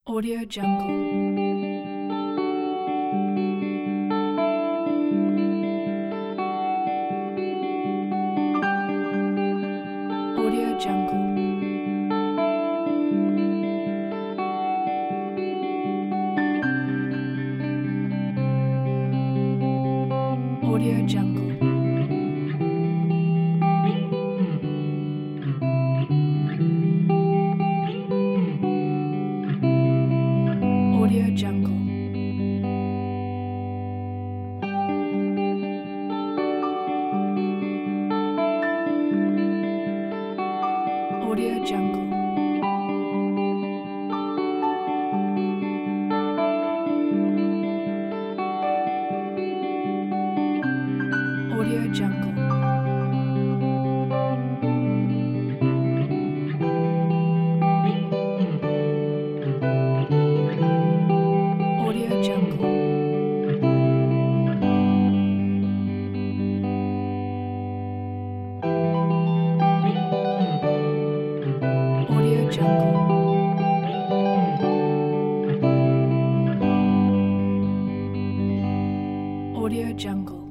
Audio Jungle. Audio Jungle. Audio Jungle. Audio Jungle. Audio Jungle. Audio Jungle. Audio Jungle. Audio Jungle. Audio Jungle.